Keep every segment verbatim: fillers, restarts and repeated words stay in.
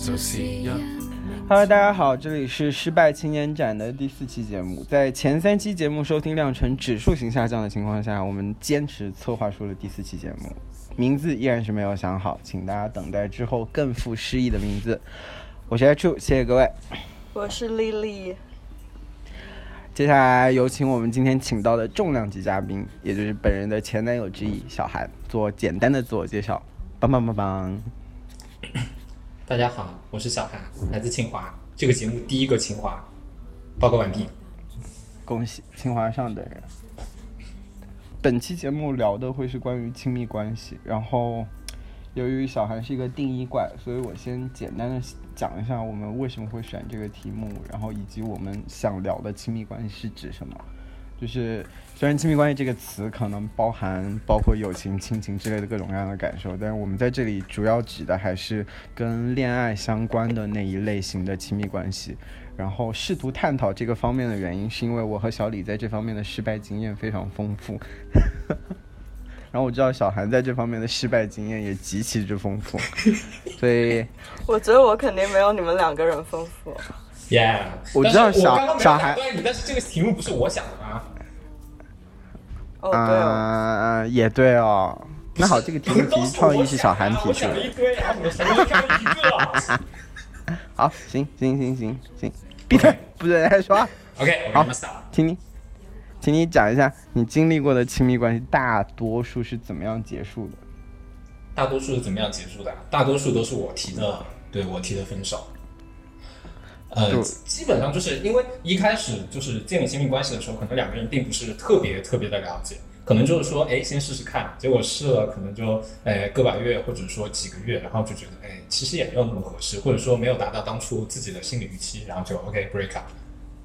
就試一。 Hello， 大家好，这里是失败青年展的第四期节目。在前三期节目收听量呈指数型下降的情况下，我们坚持策划出了第四期节目，名字依然是没有想好，请大家等待之后更富诗意的名字。我是 H， 谢谢各位。 我是丽丽。 接下来有请我们今天请到的重量级嘉宾，也就是本人的前男友之一小韩，做简单的自我介绍。棒棒棒棒！ 大家好，我是小韩，来自清华，这个节目第一个清华，报告完毕。 恭喜清华上的人。本期节目聊的会是关于亲密关系，然后由于小韩是一个定义怪，所以我先简单的讲一下我们为什么会选这个题目，然后以及我们想聊的亲密关系是指什么。就是虽然亲密关系这个词可能包含包括友情、亲情之类的各种各样的感受，但是我们在这里主要指的还是跟恋爱相关的那一类型的亲密关系。然后试图探讨这个方面的原因，是因为我和小李在这方面的失败经验非常丰富。然后我知道小韩在这方面的失败经验也极其之丰富，所以我觉得我肯定没有你们两个人丰富。 Yeah， 我知道小我刚刚没有小韩， 打断你，但是这个题目不是我想的吗？ 哦，对哦， 呃，也对哦。那好，这个题目其实创意是小韩提出我想了的。 一堆，然后你们谁都挑了一个。 好，行行行行行，闭嘴，不准再说话。 OK， 好我们 stop。 请你，请你讲一下你经历过的亲密关系，大多数是怎么样结束的？ 大多数是怎么样结束的？大多数都是我提的，对我提的分手。呃，基本上就是因为一开始就是建立亲密关系的时候，可能两个人并不是特别特别的了解，可能就是说，哎，先试试看，结果试了，可能就哎个把月或者说几个月，然后就觉得，哎，其实也没有那么合适，或者说没有达到当初自己的心理预期，然后就 OK break up。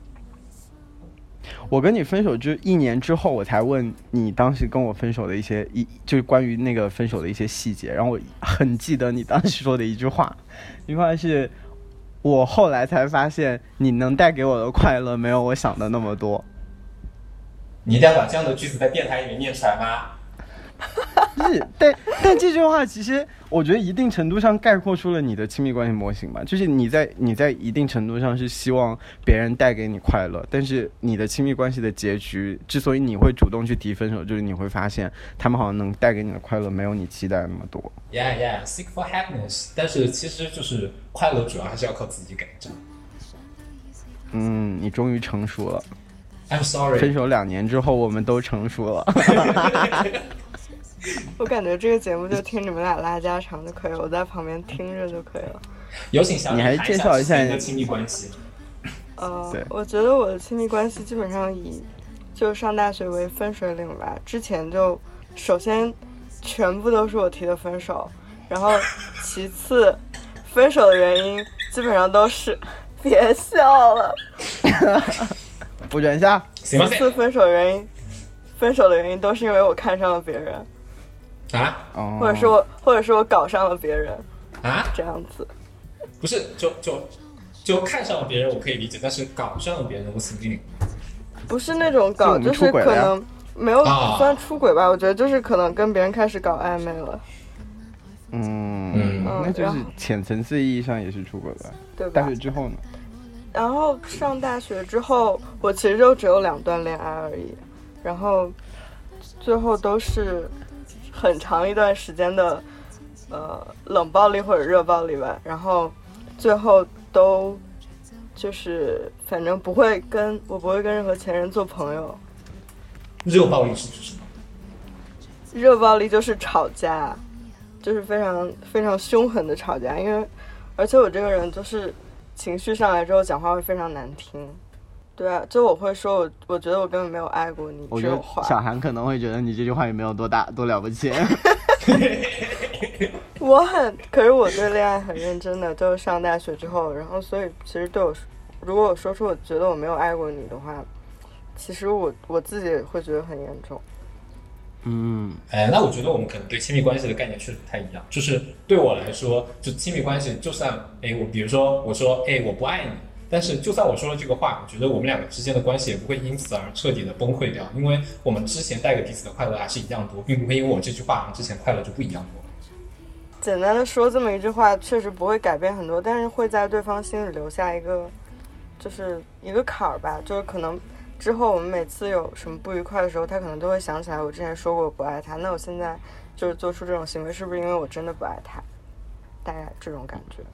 我跟你分手之一年之后，我才问你当时跟我分手的一些一就是关于那个分手的一些细节，然后我很记得你当时说的一句话，一句话是。我后来才发现，你能带给我的快乐没有我想的那么多。 你一定要把这样的句子在电台里面念出来吗？ 是，但但这句话其实我觉得一定程度上概括出了你的亲密关系模型吧。就是你在你在一定程度上是希望别人带给你快乐，但是你的亲密关系的结局，之所以你会主动去提分手，就是你会发现他们好像能带给你的快乐没有你期待的那么多。 Yeah, yeah, seek for happiness。但是其实就是快乐，主要还是要靠自己给的。 嗯，你终于成熟了。 I'm sorry。 分手两年之后，我们都成熟了。 我感觉这个节目就听你们俩拉家常就可以了，我在旁边听着就可以了。 有请小李， 你还介绍一下你的亲密关系。 呃，我觉得我的亲密关系基本上以就上大学为分水岭吧。之前就首先全部都是我提的分手，然后其次分手的原因基本上都是别笑了。 不准笑。 其次分手的原因，分手的原因都是因为我看上了别人。 啊， 或者是我，或者是我搞上了别人啊， 这样子， 不是，就就就看上了别人，我可以理解，但是搞上了别人，我死定。 不是那种搞，就是可能没有算出轨吧、啊，我觉得就是可能跟别人开始搞暧昧了。 嗯嗯，那就是浅层次意义上也是出轨吧？ 对吧？ 大学之后呢？ 然后上大学之后，我其实就只有两段恋爱而已，然后最后都是。很长一段时间的呃冷暴力或者热暴力吧，然后最后都就是反正不会跟我不会跟任何前任做朋友。 热暴力是指什么？ 热暴力就是吵架，就是非常非常凶狠的吵架，因为而且我这个人就是情绪上来之后讲话会非常难听。对啊，就我会说我我觉得我根本没有爱过你。 我觉得小韩可能会觉得你这句话也没有多大多了不起。 我很，可是我对恋爱很认真的，就是上大学之后，然后所以其实对我，如果我说出我觉得我没有爱过你的话，其实我我自己也会觉得很严重。 嗯，哎，那我觉得我们可能对亲密关系的概念确实不太一样。就是对我来说，就亲密关系，就算哎我比如说我说哎我不爱你。但是就算我说了这个话，我觉得我们两个之间的关系也不会因此而彻底的崩溃掉，因为我们之前带给彼此的快乐还是一样多，并不会因为我这句话之前快乐就不一样多。 简单的说这么一句话，确实不会改变很多，但是会在对方心里留下一个，就是一个坎儿吧。就是可能之后我们每次有什么不愉快的时候，他可能都会想起来我之前说过我不爱他，那我现在就是做出这种行为，是不是因为我真的不爱他？大概这种感觉。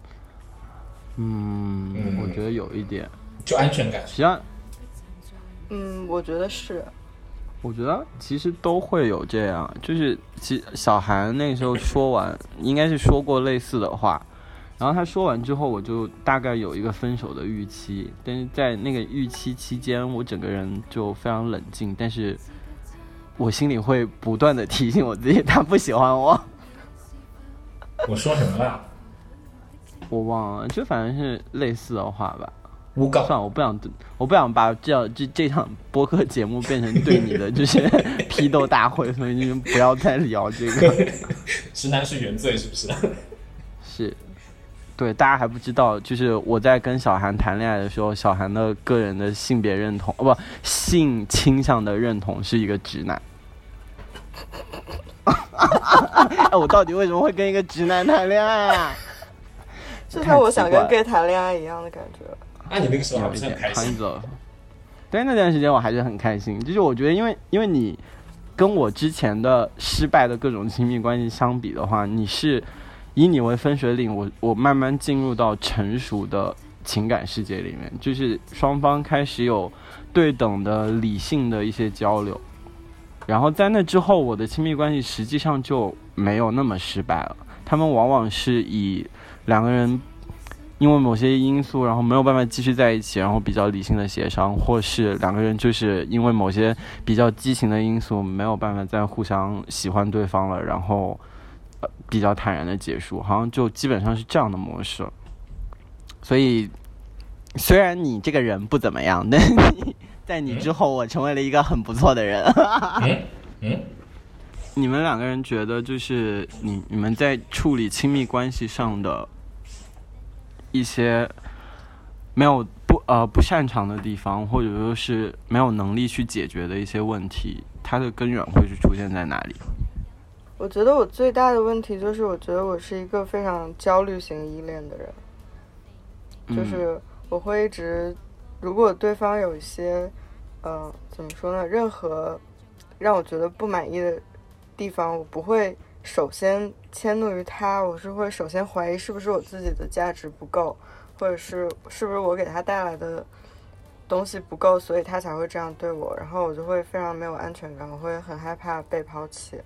嗯，嗯我觉得有一点， 就安全感。 实际上， 嗯，我觉得是。 我觉得其实都会有这样，就是其小韩那时候说完，应该是说过类似的话，然后他说完之后，我就大概有一个分手的预期，但是在那个预期期间，我整个人就非常冷静，但是我心里会不断的提醒我自己，他不喜欢我。 我说什么了？ 我忘了，就反正是类似的话吧。 诬告。 算了，我不想，我不想把这样这这场播客节目变成对你的就是批斗大会，所以就不要再聊这个。 直男是原罪，是不是？ 是，对，大家还不知道，就是我在跟小韩谈恋爱的时候，小韩的个人的性别认同，哦不，性倾向的认同是一个直男。哎，我到底为什么会跟一个直男谈恋爱啊？ 就像我想跟 gay 谈恋爱一样的感觉。 那、啊、你那个时候还不是很开心？ 但是那段时间我还是很开心，就是我觉得因为因为你跟我之前的失败的各种亲密关系相比的话，你是以你为分水岭，我我慢慢进入到成熟的情感世界里面，就是双方开始有对等的理性的一些交流，然后在那之后，我的亲密关系实际上就没有那么失败了，他们往往是以两个人因为某些因素，然后没有办法继续在一起，然后比较理性的协商，或是两个人就是因为某些比较激情的因素，没有办法再互相喜欢对方了，然后、呃、比较坦然的结束，好像就基本上是这样的模式。所以虽然你这个人不怎么样，但你在你之后，我成为了一个很不错的人。 嗯嗯， 你们两个人觉得，就是你你们在处理亲密关系上的一些没有不呃不擅长的地方，或者说是没有能力去解决的一些问题，它的根源会是出现在哪里？ 我觉得我最大的问题就是，我觉得我是一个非常焦虑型依恋的人， 嗯、 就是我会一直，如果对方有一些，呃，怎么说呢，任何让我觉得不满意的地方，我不会首先迁怒于他，我是会首先怀疑是不是我自己的价值不够，或者是是不是我给他带来的东西不够，所以他才会这样对我，然后我就会非常没有安全感，我会很害怕被抛弃。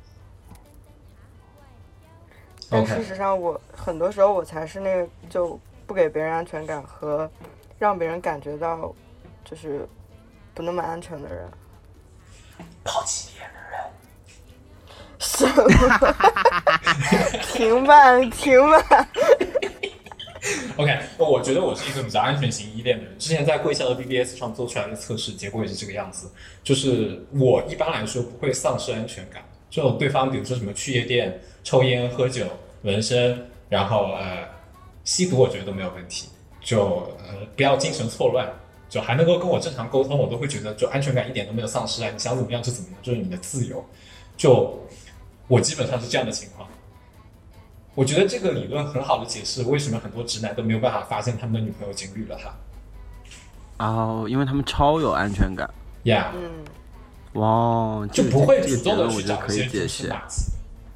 但事实上我很多时候我才是那个就不给别人安全感和让别人感觉到就是不那么安全的人。 抛弃别人的人。 什么？停吧，停吧。 OK， 我觉得我是一个比较安全型依恋的人。之前在贵校的 B B S 上做出来的测试，结果也是这个样子。就是我一般来说不会丧失安全感，就对方比如说什么去夜店、抽烟、喝酒、纹身，然后呃吸毒，我觉得都没有问题。就呃不要精神错乱，就还能够跟我正常沟通，我都会觉得就安全感一点都没有丧失啊！你想怎么样就怎么样，就是你的自由。就我基本上是这样的情况。我觉得这个理论很好的解释为什么很多直男都没有办法发现他们的女朋友经历了他。 哦，因为他们超有安全感。 呀、yeah. 嗯， 哇， 就不会主动的去找一些蛛丝马迹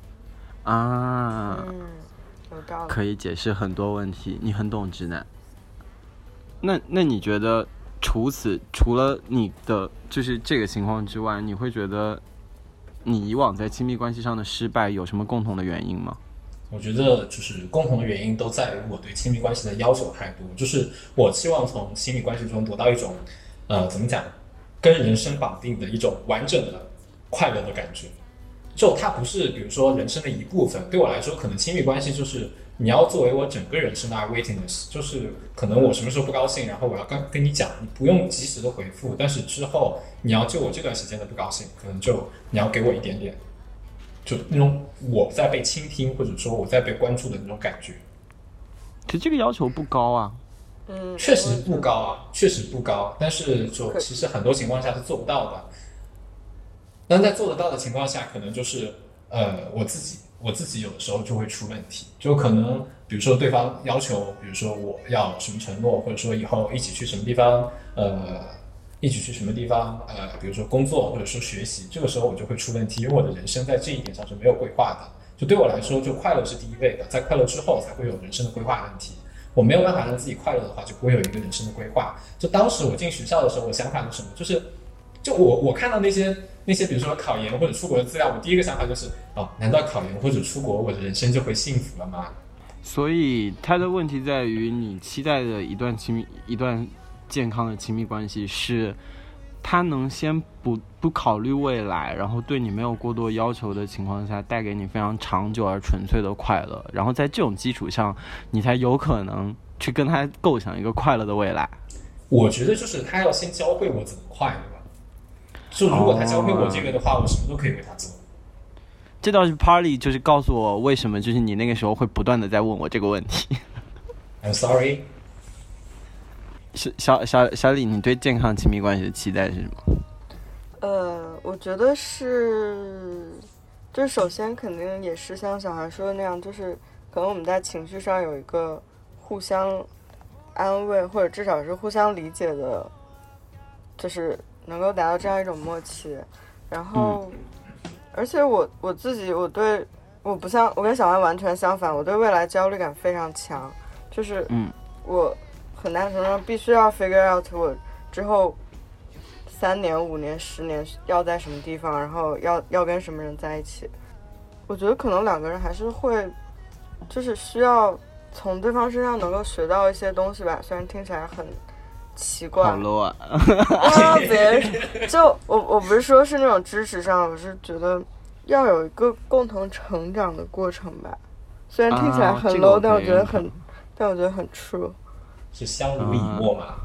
啊。 嗯，有道理， 可以解释很多问题。你很懂直男。那那你觉得除此除了你的就是这个情况之外，你会觉得你以往在亲密关系上的失败有什么共同的原因吗？ 我觉得就是共同的原因都在于我对亲密关系的要求太多，就是我期望从亲密关系中得到一种呃怎么讲跟人生绑定的一种完整的快乐的感觉，就它不是比如说人生的一部分。对我来说可能亲密关系就是你要作为我整个人生的 witness， 就是可能我什么时候不高兴，然后我要跟跟你讲，你不用及时的回复，但是之后你要就我这段时间的不高兴，可能就你要给我一点点，就那种我在被倾听或者说我在被关注的那种感觉。 可是这个要求不高啊。 嗯， 确实不高啊，确实不高，但是就其实很多情况下是做不到的。但在做得到的情况下，可能就是呃我自己我自己有的时候就会出问题，就可能比如说对方要求，比如说我要什么承诺，或者说以后一起去什么地方，呃，一起去什么地方，呃，比如说工作或者说学习，这个时候我就会出问题，因为我的人生在这一点上是没有规划的。就对我来说，就快乐是第一位的，在快乐之后才会有人生的规划问题。我没有办法让自己快乐的话，就不会有一个人生的规划。就当时我进学校的时候，我想法是什么？就是，就我我看到那些那些，比如说考研或者出国的资料，我第一个想法就是，哦，难道考研或者出国，我的人生就会幸福了吗？ 所以他的问题在于，你期待的一段亲密、一段健康的亲密关系是，他能先不不考虑未来，然后对你没有过多要求的情况下，带给你非常长久而纯粹的快乐，然后在这种基础上，你才有可能去跟他构想一个快乐的未来。 我觉得就是他要先教会我怎么快乐吧。就如果他教会我这个的话，哦、我什么都可以为他做。 这倒是 Parley 就是告诉我为什么就是你那个时候会不断的在问我这个问题。 I'm sorry。 小小小李，你对健康亲密关系的期待是什么？ 呃，我觉得是，就是首先肯定也是像小孩说的那样，就是可能我们在情绪上有一个互相安慰，或者至少是互相理解的，就是能够达到这样一种默契。然后，嗯、而且我我自己，我对我不像我跟小孩完全相反，我对未来焦虑感非常强，就是嗯， 我。很大程度上必须要 figure out 我之后三年、五年、十年要在什么地方，然后要要跟什么人在一起。我觉得可能两个人还是会，就是需要从对方身上能够学到一些东西吧。虽然听起来很奇怪， 好 low 啊！ 啊，别，就我我不是说是那种知识上，我是觉得要有一个共同成长的过程吧。虽然听起来很 low，、啊、但我觉得很，但我觉得很 true。 是相濡以沫吗？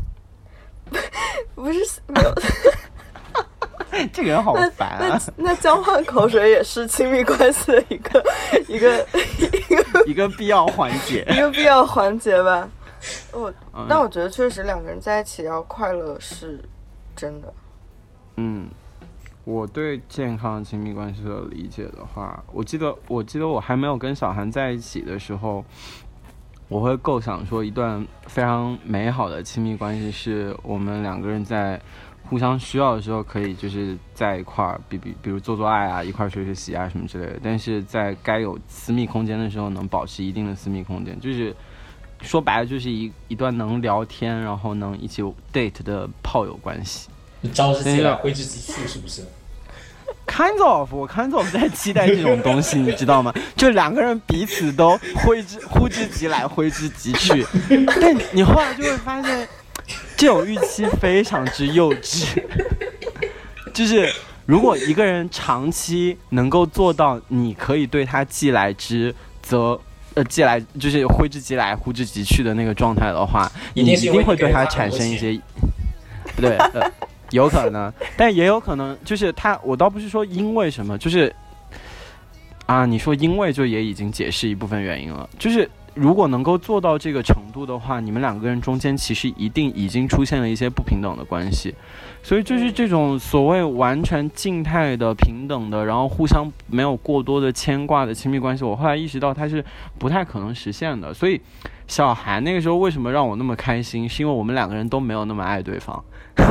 不是没有。 这个人好烦啊！ 那 那, 那交换口水也是亲密关系的一个一个一个一个必要环节， 一个必要环节吧。我，但我觉得确实两个人在一起要快乐是真的。 嗯，我对健康亲密关系的理解的话，我记得我记得我还没有跟小韩在一起的时候。我会构想说，一段非常美好的亲密关系是我们两个人在互相需要的时候，可以就是在一块儿，比比比如做做爱啊，一块儿学学习啊什么之类的。但是在该有私密空间的时候，能保持一定的私密空间，就是说白了，就是一一段能聊天，然后能一起 date 的炮友关系。 招之即来，挥之即去，是不是 ？Kind of， 我 kind of 在期待这种东西，你知道吗？就两个人彼此都挥之呼之即来，挥之即去。但你后来就会发现，这种预期非常之幼稚。就是如果一个人长期能够做到，你可以对他既来之则呃既来就是挥之即来，呼之即去的那个状态的话，你一定会对他产生一些不对呃。有可能，但也有可能，就是他，我倒不是说因为什么，就是啊，你说因为就也已经解释一部分原因了。就是如果能够做到这个程度的话，你们两个人中间其实一定已经出现了一些不平等的关系，所以就是这种所谓完全静态的平等的，然后互相没有过多的牵挂的亲密关系，我后来意识到它是不太可能实现的。所以小韩那个时候为什么让我那么开心，是因为我们两个人都没有那么爱对方。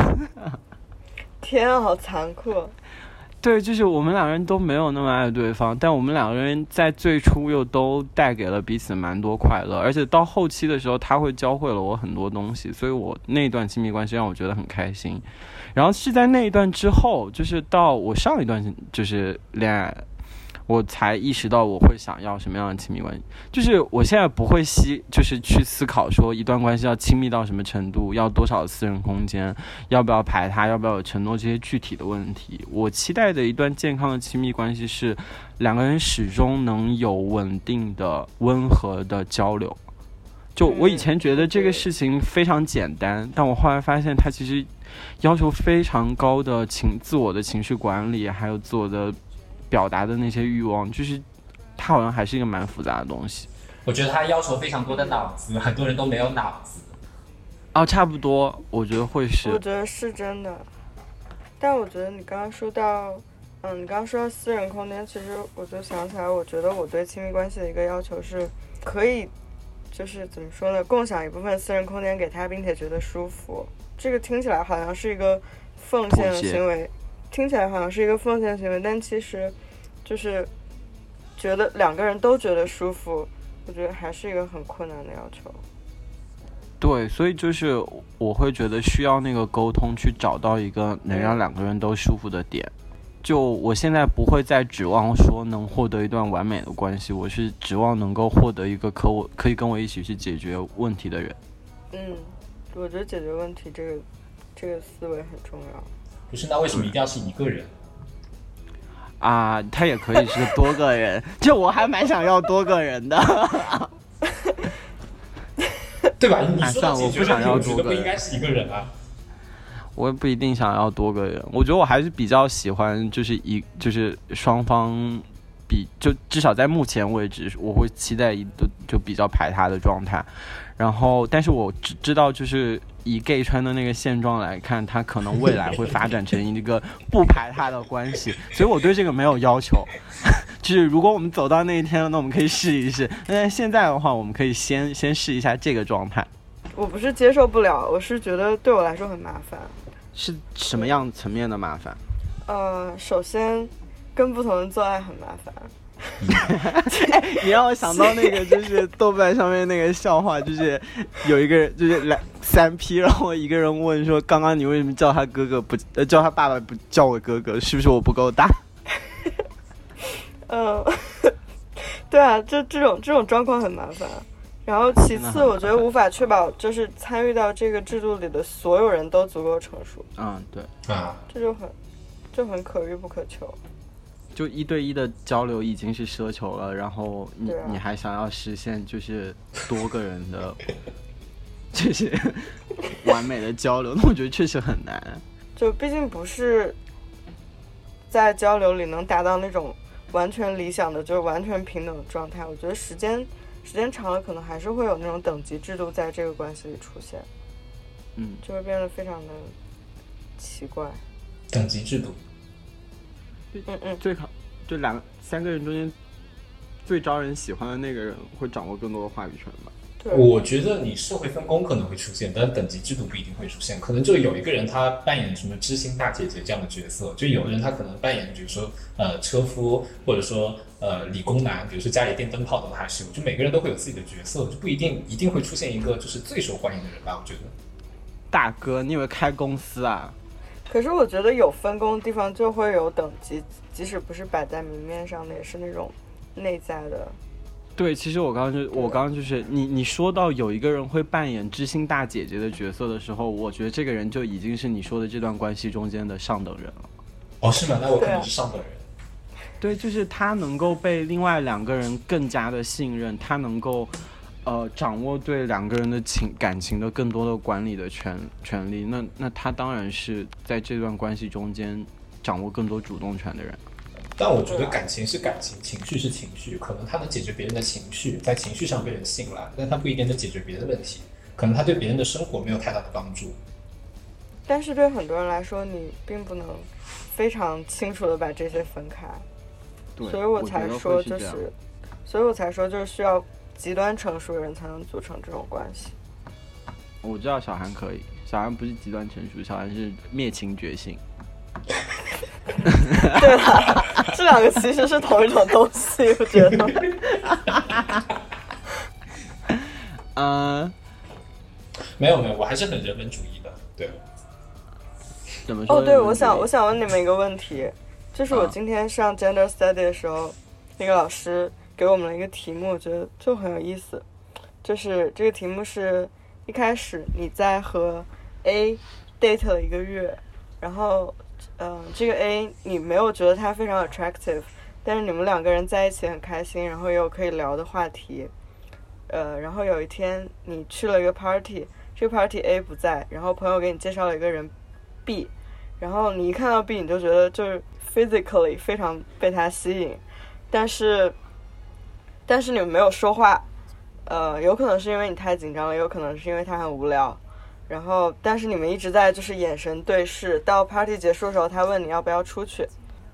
天啊，好残酷！ 对，就是我们两个人都没有那么爱对方，但我们两个人在最初又都带给了彼此蛮多快乐，而且到后期的时候，他会教会了我很多东西，所以我那段亲密关系让我觉得很开心。然后是在那一段之后，就是到我上一段就是恋爱，我才意识到我会想要什么样的亲密关系。就是我现在不会希，就是去思考说一段关系要亲密到什么程度，要多少私人空间，要不要排他，要不要有承诺这些具体的问题。我期待的一段健康的亲密关系是两个人始终能有稳定的温和的交流。就我以前觉得这个事情非常简单，但我后来发现它其实要求非常高的情自我的情绪管理，还有自我的表达的那些欲望，就是它好像还是一个蛮复杂的东西。 我觉得它要求非常多的脑子，很多人都没有脑子。 哦，差不多，我觉得会是。 我觉得是真的，但我觉得你刚刚说到嗯，你刚刚说到私人空间，其实我就想起来，我觉得我对亲密关系的一个要求是，可以，就是怎么说呢，共享一部分私人空间给他，并且觉得舒服。这个听起来好像是一个奉献的行为，听起来好像是一个奉献行为，但其实就是觉得两个人都觉得舒服，我觉得还是一个很困难的要求。 对，所以就是我会觉得需要那个沟通，去找到一个能让两个人都舒服的点。就我现在不会再指望说能获得一段完美的关系，我是指望能够获得一个可我可以跟我一起去解决问题的人。 嗯，我觉得解决问题这个这个思维很重要。 不是，那为什么一定要是一个人？ 啊，他也可以是多个人，就我还蛮想要多个人的。 对吧？你说啊、我不想要多个人， 不应该是一个人啊。 我也不一定想要多个人，我觉得我还是比较喜欢，就是一就是双方比就至少在目前为止，我会期待一个就比较排他的状态。然后，但是我知知道，就是以 gay 圈的那个现状来看，他可能未来会发展成一个不排他的关系，所以我对这个没有要求。就是如果我们走到那一天，那我们可以试一试。但是现在的话，我们可以先先试一下这个状态。 我不是接受不了，我是觉得对我来说很麻烦。 是什么样层面的麻烦？ 呃，首先跟不同人做爱很麻烦。 你让我想到那个，就是豆瓣上面那个笑话，就是有一个人，就是两三 P， 然后一个人问说：“刚刚你为什么叫他哥哥不呃叫他爸爸不叫我哥哥？是不是我不够大？” 嗯，对啊，这这种这种状况很麻烦。然后其次，我觉得无法确保就是参与到这个制度里的所有人都足够成熟。 嗯，对啊， 这就很就很可遇不可求。 就一对一的交流已经是奢求了，然后你、啊、你还想要实现就是多个人的，就是完美的交流，那我觉得确实很难。 就毕竟不是在交流里能达到那种完全理想的，就是完全平等的状态。我觉得时间时间长了，可能还是会有那种等级制度在这个关系里出现， 嗯， 就会变得非常的奇怪。 等级制度。 嗯嗯， 最好就两三个人中间最招人喜欢的那个人会掌握更多的话语权吧。 对， 我觉得你社会分工可能会出现，但等级制度不一定会出现。可能就有一个人他扮演什么知心大姐姐这样的角色，就有的人他可能扮演比如说呃车夫，或者说呃理工男，比如说家里电灯泡的还是有，就每个人都会有自己的角色，就不一定一定会出现一个就是最受欢迎的人吧。我觉得大哥，你以为开公司啊？ 可是我觉得有分工的地方就会有等级，即使不是摆在明面上的，也是那种内在的。 对，其实我刚刚就我刚刚就是你你说到有一个人会扮演知心大姐姐的角色的时候，我觉得这个人就已经是你说的这段关系中间的上等人了。 哦，是吗？那我可能是上等人。 对，就是他能够被另外两个人更加的信任，他能够呃掌握对两个人的情感情的更多的管理的权权利，那那他当然是在这段关系中间掌握更多主动权的人。 但我觉得感情是感情，情绪是情绪，可能他能解决别人的情绪，在情绪上被人信赖，但他不一定能解决别人的问题，可能他对别人的生活没有太大的帮助。 但是对很多人来说，你并不能非常清楚的把这些分开，所以我才说就是，是所以我才说就是需要极端成熟的人才能组成这种关系。 我知道小韩可以，小韩不是极端成熟，小韩是灭情觉醒。 对啦，这两个其实是同一种东西，我觉得。 嗯、uh, 没有没有，我还是很人文主义的。对。 怎么说？ 哦，对，我想我想问你们一个问题，就是我今天上 gender study 的时候，那个老师给我们了一个题目，我觉得就很有意思。就是这个题目是一开始你在和 A date 了一个月，然后。嗯，这个 A 你没有觉得他非常 attractive， 但是你们两个人在一起很开心，然后也有可以聊的话题。呃，然后有一天你去了一个 party， 这个 party A 不在，然后朋友给你介绍了一个人 B， 然后你一看到 B 你就觉得就是 physically 非常被他吸引，但是但是你们没有说话，呃，有可能是因为你太紧张了，有可能是因为他很无聊。然后但是你们一直在就是眼神对视，到 party 结束的时候他问你要不要出去，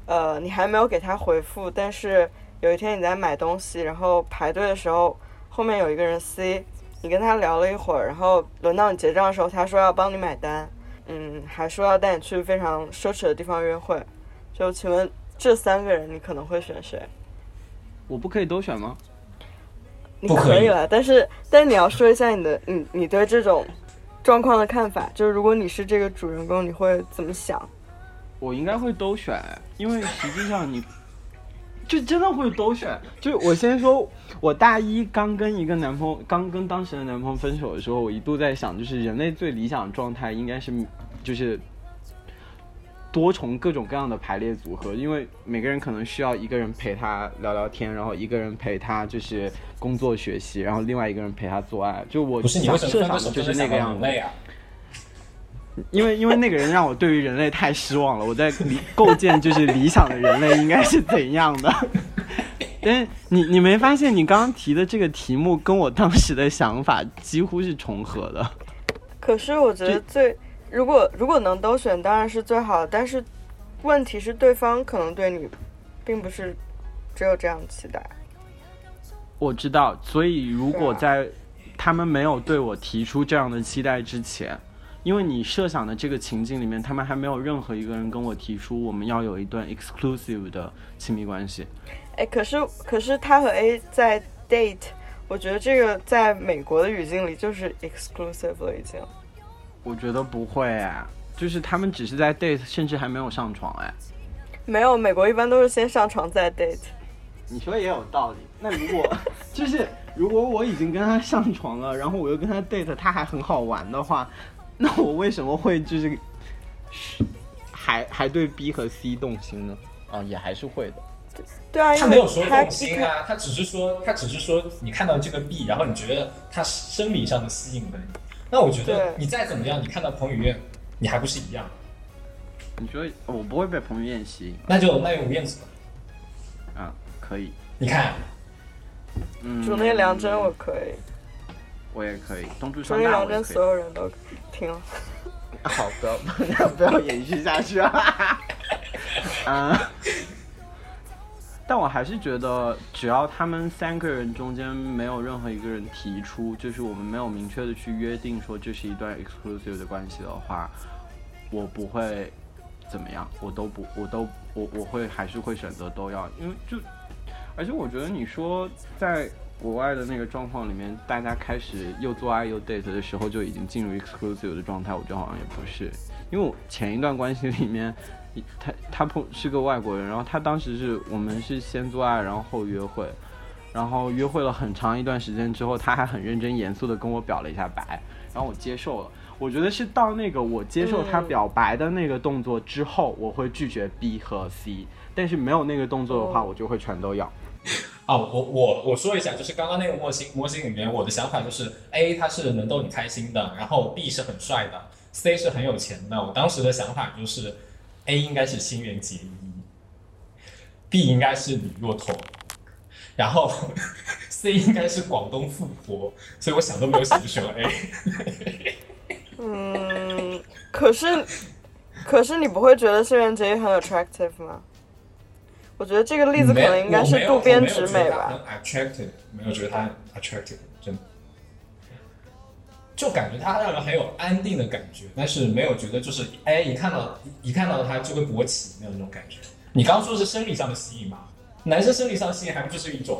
呃，你还没有给他回复，但是有一天你在买东西，然后排队的时候，后面有一个人 C， 你跟他聊了一会儿，然后轮到你结账的时候，他说要帮你买单，嗯，还说要带你去非常奢侈的地方约会，就请问这三个人你可能会选谁？ 我不可以都选吗？ 你可以了，但是但是你要说一下你的你你对这种状况的看法，就是如果你是这个主人公，你会怎么想？ 我应该会都选，因为实际上你就真的会都选。就我先说，我大一刚跟一个男朋友，刚跟当时的男朋友分手的时候，我一度在想，就是人类最理想的状态应该是就是多重各种各样的排列组合，因为每个人可能需要一个人陪他聊聊天，然后一个人陪他就是工作学习，然后另外一个人陪他做爱。就我不是你为什么设想的就是那个样子。 啊、 因为因为那个人让我对于人类太失望了，我在构建就是理想的人类应该是怎样的。但是你你没发现你刚刚提的这个题目跟我当时的想法几乎是重合的？ 可是我觉得最如果如果能都选当然是最好的，但是问题是对方可能对你并不是只有这样的期待。 我知道，所以如果在他们没有对我提出这样的期待之前，因为你设想的这个情境里面，他们还没有任何一个人跟我提出我们要有一段 exclusive 的亲密关系。 哎，可是可是他和 A 在 date， 我觉得这个在美国的语境里就是 exclusive 了已经。 我觉得不会哎，就是他们只是在 date， 甚至还没有上床哎。 没有，美国一般都是先上床再 date。 你说也有道理。那如果就是如果我已经跟他上床了，然后我又跟他 date， 他还很好玩的话，那我为什么会就是还还对 B 和 C 动心呢？啊、哦，也还是会的。 对啊， 他没有说动心啊，他只是说他只是说你看到这个 B， 然后你觉得他生理上的吸引了你。那我觉得你再怎么样，你看到彭于晏，你还不是一样？ 你说我不会被彭于晏吸引？ 那就那用吴彦祖吧。 啊，可以。 你看， 嗯， 竹内良真我可以， 我也可以。东珠竹内良真所有人都听了。 好，不要不要延续下去啊！啊。但我还是觉得，只要他们三个人中间没有任何一个人提出，就是我们没有明确的去约定说这是一段 exclusive 的关系的话，我不会怎么样，我都不，我都我我会还是会选择都要，因为就，而且我觉得你说在国外的那个状况里面，大家开始又做爱又 date 的时候就已经进入 exclusive 的状态，我觉得好像也不是，因为我前一段关系里面。他他碰是个外国人，然后他当时是我们是先做爱，然后后约会，然后约会了很长一段时间之后，他还很认真严肃的跟我表了一下白，然后我接受了。我觉得是到那个我接受他表白的那个动作之后，我会拒绝 B 和 C， 但是没有那个动作的话，我就会全都要。 啊，我我我说一下，就是刚刚那个模型模型里面，我的想法就是 A 他是能逗你开心的，然后 B 是很帅的 ，C 是很有钱的。我当时的想法就是。A 应该是新垣结衣 ，B 应该是李若彤，然后 C 应该是广东富婆，所以我想都没有想就选了 A。 嗯，可是可是你不会觉得新垣结衣很 attractive 吗？我觉得这个例子可能应该是渡边直美吧。 没有 attractive， 没有觉得他 attractive， 真的。就感觉他让人很有安定的感觉，但是没有觉得就是哎，一看到一看到他就会勃起，没有那种感觉。你刚刚说的是生理上的吸引吗？男生生理上的吸引还不就是一种？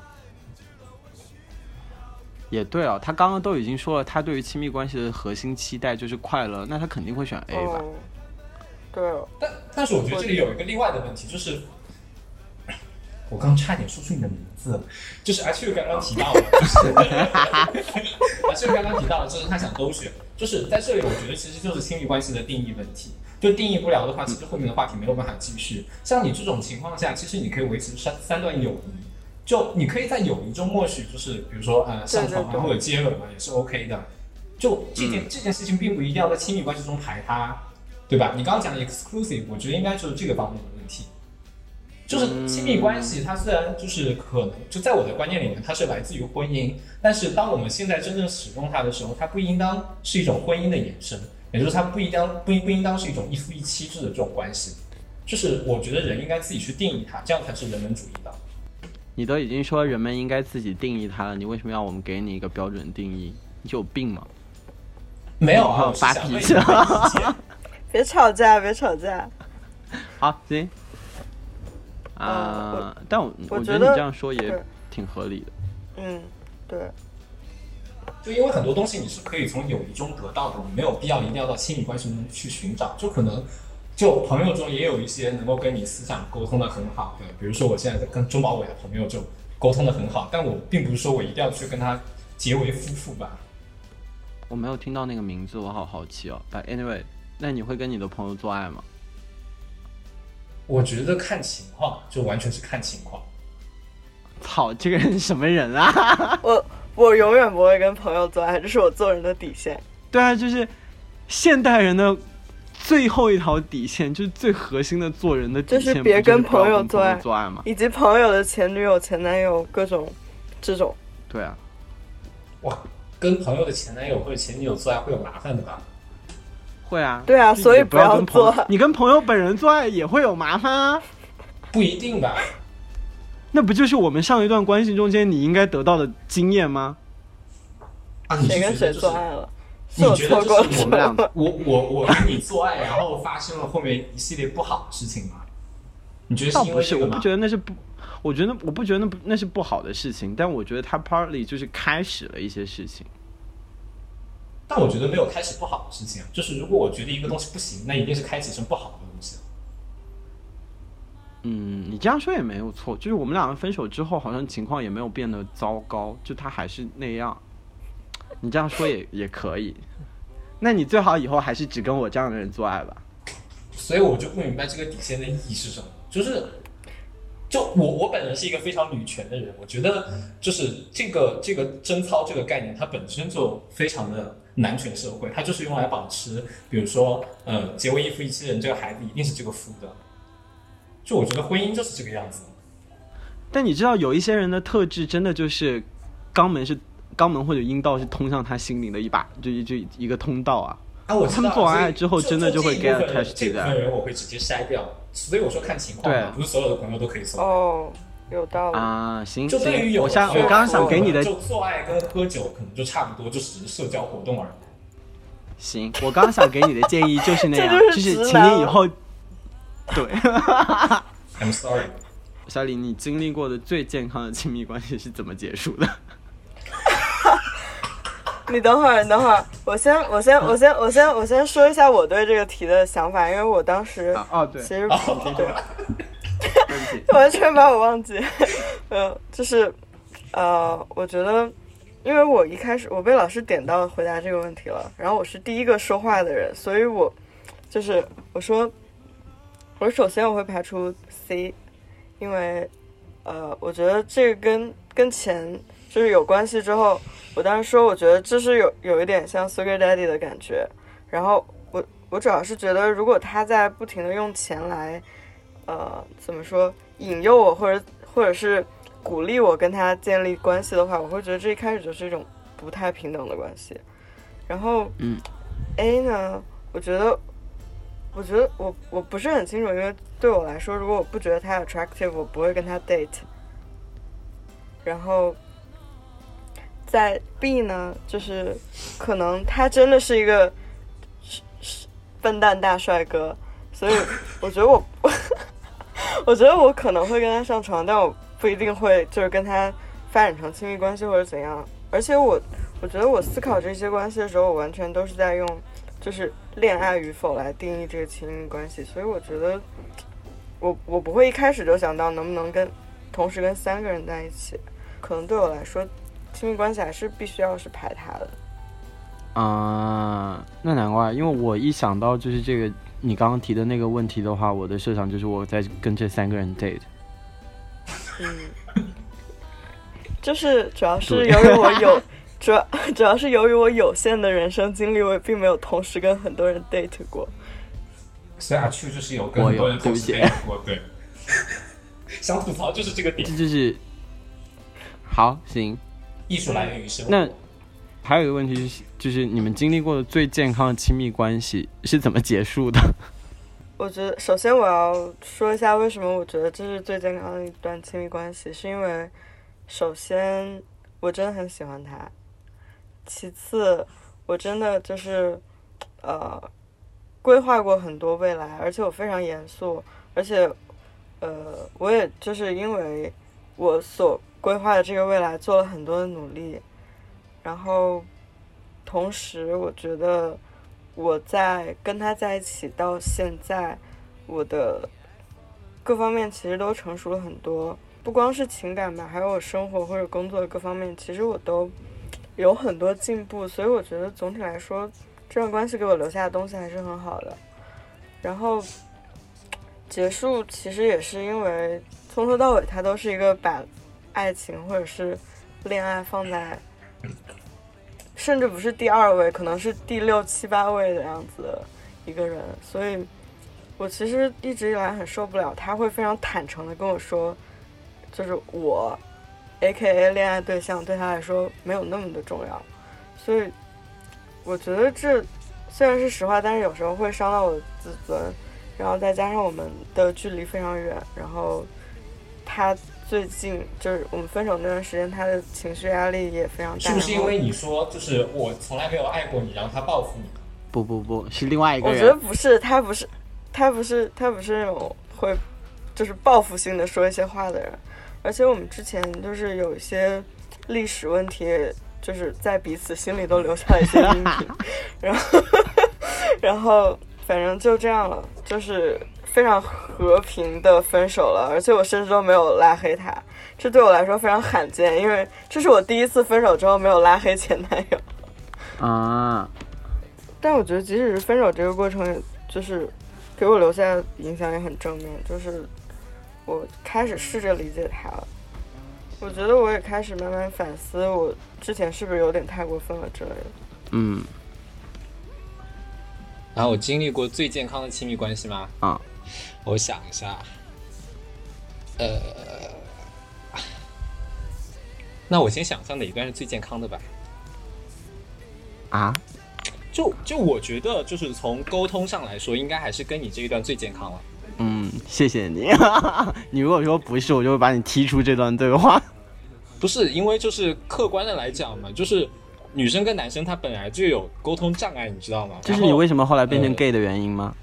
也对啊，他刚刚都已经说了，他对于亲密关系的核心期待就是快乐，那他肯定会选 A 吧？ 哦、对、哦。 但但是我觉得这里有一个另外的问题，就是我刚差点说出你的名字，就是阿秋刚刚提到的，就是阿秋刚刚提到的，就是他想都选，就是在这里，我觉得其实就是亲密关系的定义问题。就定义不了的话，其实后面的话题没有办法继续。像你这种情况下，其实你可以维持三三段友谊，就你可以在友谊中默许，就是比如说呃上床啊或者接吻啊也是 OK 的。就这件、嗯、这件事情并不一定要在亲密关系中排它，对吧？你刚刚讲的 exclusive， 我觉得应该就是这个方面的问题。就是亲密关系，它虽然就是可能就在我的观念里面，它是来自于婚姻，但是当我们现在真正使用它的时候，它不应当是一种婚姻的延伸，也就是它不应当不应不应当是一种一夫一妻制的这种关系。 就是我觉得人应该自己去定义它，这样才是人本主义的。 你都已经说人们应该自己定义它了，你为什么要我们给你一个标准定义？你有病吗？ 没有啊， 我发脾气了。 别吵架，别吵架。 好，行。啊、呃，但我我觉得你这样说也挺合理的。 嗯，对。 就因为很多东西你是可以从友谊中得到的，你没有必要一定要到亲密关系中去寻找。就可能，就朋友中也有一些能够跟你思想沟通的很好的，比如说我现在跟钟宝伟的朋友就沟通的很好，但我并不是说我一定要去跟他结为夫妇吧。 我没有听到那个名字，我好好奇哦。But anyway， 那你会跟你的朋友做爱吗？ 我觉得看情况，就完全是看情况。 操，这个人是什么人啊？ 我我永远不会跟朋友做爱，这是我做人的底线。 对啊，就是现代人的最后一条底线，就是最核心的做人的底线， 就是别跟朋友做爱， 做爱嘛， 以及朋友的前女友、前男友各种这种。 对啊， 哇，跟朋友的前男友或者前女友做爱会有麻烦的吧？ 会啊， 对啊，所以不要做。 你跟朋友本人做爱也会有麻烦啊？ 不一定吧？ 那不就是我们上一段关系中间你应该得到的经验吗？ 啊，你谁跟谁做爱了？ 你觉得过我们俩，我我我跟你做爱，然后发生了后面一系列不好的事情吗？你觉得是因为这个吗？ 我不觉得那是不，我觉得我不觉得那不那是不好的事情，但我觉得它 partly 就是开始了一些事情。 但我觉得没有开始不好的事情，就是如果我觉得一个东西不行，那一定是开启成不好的东西。 嗯，你这样说也没有错，就是我们两个分手之后，好像情况也没有变得糟糕，就他还是那样。你这样说也也可以，那你最好以后还是只跟我这样的人做爱吧。 所以我就不明白这个底线的意义是什么，就是，就我我本人是一个非常女权的人，我觉得就是这个这个贞操这个概念，它本身就非常的男权社会，它就是用来保持，比如说呃结为一夫一妻人，这个孩子一定是这个夫的，就我觉得婚姻就是这个样子。 但你知道有一些人的特质真的就是肛门是。肛门或者阴道是通向他心灵的一把，就就一个通道啊。 啊，我知道。 他们做完爱之后，真的就会 get attached 这部分人我会直接筛掉，所以我说看情况嘛，不是所有的朋友都可以做。 哦，有道理啊，行。 就对于有我想我刚刚想给你的， 就做爱跟喝酒可能就差不多，就只是社交活动而已。 行，我刚刚想给你的建议就是那样， 就是请你以后，对。 I'm sorry， 小李，你经历过的最健康的亲密关系是怎么结束的？ 你等会儿，等会儿，我先，我先，我先，我先，我先说一下我对这个题的想法，因为我当时， 啊，哦、对， 其实哦、 对，完全把我忘记，呃，就是，呃，我觉得，因为我一开始我被老师点到回答这个问题了，然后我是第一个说话的人，所以我就是我说，我首先我会排除 C， 因为，呃，我觉得这个跟跟钱就是有关系之后。我当时说，我觉得这是有有一点像 Sugar Daddy 的感觉，然后我我主要是觉得，如果他在不停的用钱来，呃，怎么说，引诱我，或者或者是鼓励我跟他建立关系的话，我会觉得这一开始就是一种不太平等的关系。然后， 嗯 ，A 呢，我觉得，我觉得我我不是很清楚，因为对我来说，如果我不觉得他 attractive， 我不会跟他 date。然后。在 B 呢，就是可能他真的是一个笨蛋大帅哥，所以我觉得我我觉得我可能会跟他上床，但我不一定会就是跟他发展成亲密关系或者怎样。而且我我觉得我思考这些关系的时候，我完全都是在用就是恋爱与否来定义这个亲密关系，所以我觉得我我不会一开始就想到能不能跟同时跟三个人在一起，可能对我来说。亲密关系还是必须要是排他的啊、呃，那难怪，因为我一想到就是这个你刚刚提的那个问题的话，我的设想就是我在跟这三个人 date。 嗯，就是主要是由于我有主要主要是由于我有限的人生经历，我也并没有同时跟很多人 date 过。 所以阿秋就是有跟很多人同时 date 过，对。想吐槽就是这个点， 这就是好行。 艺术来源于生活。 那还有一个问题是，就是你们经历过的最健康的亲密关系是怎么结束的？ 我觉得首先我要说一下为什么我觉得这是最健康的一段亲密关系，是因为首先我真的很喜欢他，其次我真的就是呃规划过很多未来，而且我非常严肃，而且呃我也就是因为我所规划的这个未来做了很多的努力，然后同时我觉得我在跟他在一起到现在，我的各方面其实都成熟了很多，不光是情感吧，还有我生活或者工作的各方面，其实我都有很多进步，所以我觉得总体来说这段关系给我留下的东西还是很好的。然后结束其实也是因为从头到尾他都是一个把爱情或者是恋爱放在甚至不是第二位，可能是第六七八位的样子的一个人，所以我其实一直以来很受不了他会非常坦诚的跟我说，就是我 A K A 恋爱对象对他来说没有那么的重要，所以我觉得这虽然是实话，但是有时候会伤到我的自尊，然后再加上我们的距离非常远，然后他最近就是我们分手那段时间，他的情绪压力也非常大。 是不是因为你说就是我从来没有爱过你，然后他报复你？ 不不不是另外一个人。 我觉得不是，他不是，他不是，他不是那种会就是报复性的说一些话的人，而且我们之前就是有一些历史问题，就是在彼此心里都留下了一些阴影，然后然后反正就这样了，就是非常和平的分手了，而且我甚至都没有拉黑他，这对我来说非常罕见，因为这是我第一次分手之后没有拉黑前男友啊。 但我觉得即使是分手这个过程，就是给我留下影响也很正面，就是我开始试着理解他了，我觉得我也开始慢慢反思我之前是不是有点太过分了之类的。 嗯。 然后我经历过最健康的亲密关系吗？ 啊， 我想一下，呃，那我先想象哪一段是最健康的吧。 啊？ 就就我觉得，就是从沟通上来说，应该还是跟你这一段最健康了。 嗯，谢谢你。你如果说不是，我就会把你踢出这段对话。 不是，因为就是客观的来讲嘛，就是女生跟男生他本来就有沟通障碍，你知道吗？ 这是你为什么后来变成 gay 的原因吗？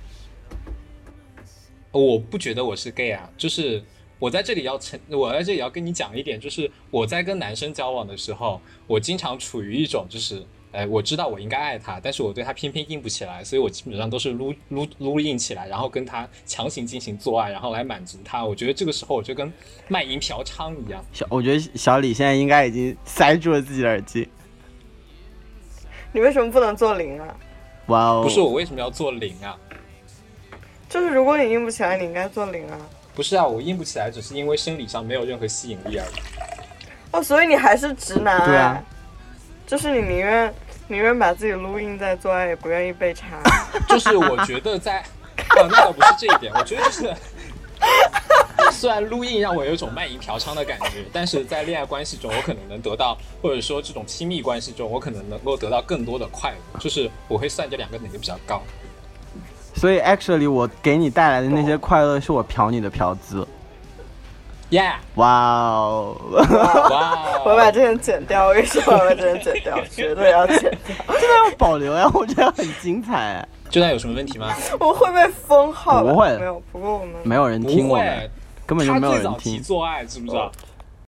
呃、我不觉得我是 gay 啊，就是我在这里要承，我在这里要跟你讲一点，就是我在跟男生交往的时候，我经常处于一种就是。哎，我知道我应该爱他，但是我对他偏偏硬不起来，所以我基本上都是撸撸撸硬起来，然后跟他强行进行做爱，然后来满足他。我觉得这个时候我就跟卖淫嫖娼一样。 小，我觉得小李现在应该已经塞住了自己的耳机。 你为什么不能做零啊？ 哇哦！ 不是我为什么要做零啊？ 就是如果你硬不起来，你应该做零啊。 不是啊，我硬不起来，只是因为生理上没有任何吸引力而已。 哦，所以你还是直男、啊？ 对啊。 就是你宁愿宁愿把自己撸硬在做爱，也不愿意被插。 就是我觉得在，哦，那倒不是这一点，我觉得就是虽然撸硬让我有一种卖淫嫖娼的感觉，但是在恋爱关系中，我可能能得到，或者说这种亲密关系中，我可能能够得到更多的快乐。就是我会算这两个哪个比较高。 所以 actually 我给你带来的那些快乐，是我嫖你的嫖资。 Yeah！ 哇哦！ 哇！ 我把这段剪掉，我跟你说，我把这段剪掉，绝对要剪掉。 这段要保留呀，我觉得很精彩。 这段有什么问题吗？ 我会被封号。 不会， 没有。不过我们没有人听我们，根本就没有人听。 他最早提做爱，知不知道？